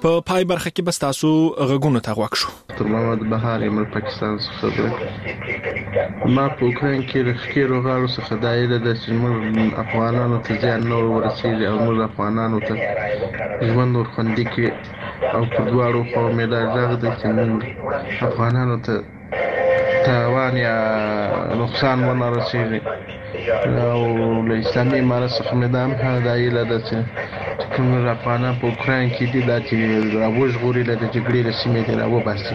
په پای برخه کې بس تاسو غږونو ته غوږ شو. محمد بهار یم پاکستان څخه. ما په اوکراین کې د ښکیرو غاړو څخه دایره د موږ افغانانو ته زیان نور ورسیږي او موږ افغانانو ته ژوند ورخوندي کې او په دواړو خوا مې دا غږ دی چې موږ افغانانو ته تاوان یا نقصان ونه رسیږي او له اسلامي امارت څخه مې دا هم دایره ده چې کوم افغانان په اوکراین کې دي دا چې راوژغوري له جګړې له سیمې دي راوباسي.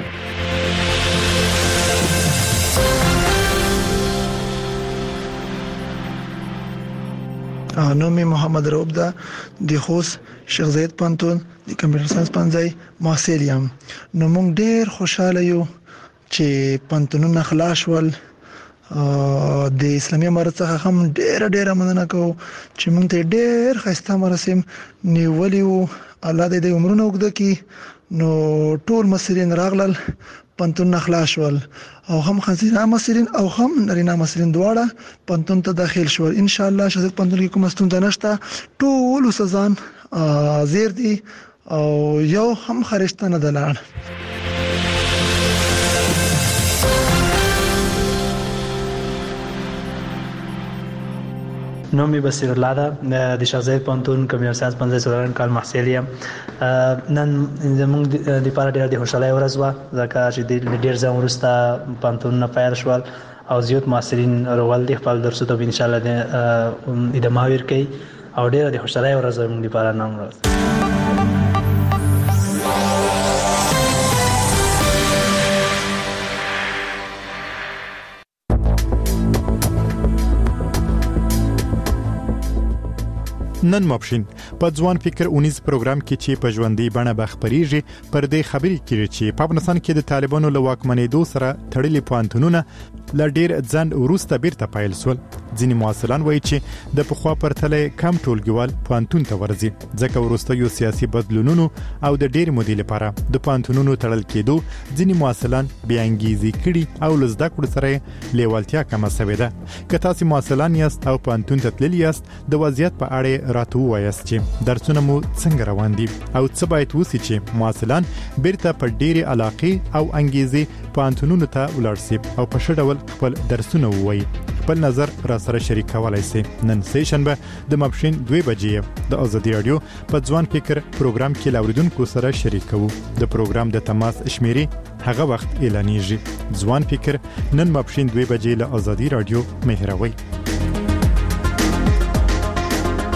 نوم محمد رؤوف ده د خوست شیخ زاید پوهنتون د کمپیوټر ساينس پوهنځي محصل یم. نو موږ ډېر خوشاله یو چې پوهنتونونه خلاص ول. د اسلامي امارت څخه هم ډېر مننه کوم چې موږ ته ډېر ښایسته مراسم نیولي وو. الله دې د عمرونو اوږده کړي. نو ټول مسلین راغلل، پوهنتونونه خلاص ول او هم ښځینه مسلین او هم نارینه مسلین دواړه پوهنتون ته داخل شول. ان شاء الله شاید پوهنتون کې کومه ستونزه نشته، ټول استادان زیر دي او یو هم خرجته نه دلار. نوم می بصیر الله ده د شیخ زاید پوهنتون کمپیوټر ساينس پوهنځي څلورم کال محصل یم. نن زموږ د لپاره ډېر د خوشحالۍ ورځ وه ځکه چې ډېر ځان وروسته پوهنتونونه پیل شول او زیات محصلین راغلل دي خپل درسونه به ان شاء الله ادامه ورکوي او ډېر د خوشحالۍ ورځ زموږ لپاره نن ورځ. نن ماپښین په ځوان فکر اونیز پروګرام کې چې په ژوندۍ بڼه بخبريږي پر دې خبرې کړي چې په افغانستان کې د طالبانو له واکمنېدو سره تړلي پوهنتونونه ل ډېر ځند وروسته بیرته پایل شول. ځینې محصلان وایي چې د پخوا پرتله کم ټولګیوال پوهنتون ته ورځي ځکه وروسته یو سیاسي بدلونونو او د ډېر مودې لپاره د پوهنتونونو تړل کېدو ځینې محصلان بې انګیزې کړي او له زده کړو سره لیوالتیا کمه شوې ده. که تاسو محصلان یاست او پوهنتون ته تللی یاست د وضعیت په اړه راته ووایاست چې درسونه مو څنګه روان دي او څه باید وسی چې محصلان بیرته په ډېرې علاقې او انګیزې پوهنتونونو ته ولاړ شي او په ښه ډول خپل درسونه ووایي. خپل نظر را سره شریک کولای شئ. نن سه شنبه د ماپښین 2 بجې د ازادي رادیو په ځوان فکر پروګرام کې لاوریدونکو سره شریک کوو. د پروګرام د تماس شمیرې هغه وخت اعلانېږي. ځوان فکر نن ماپښین 2 بجې له ازادي رادیو مهروي.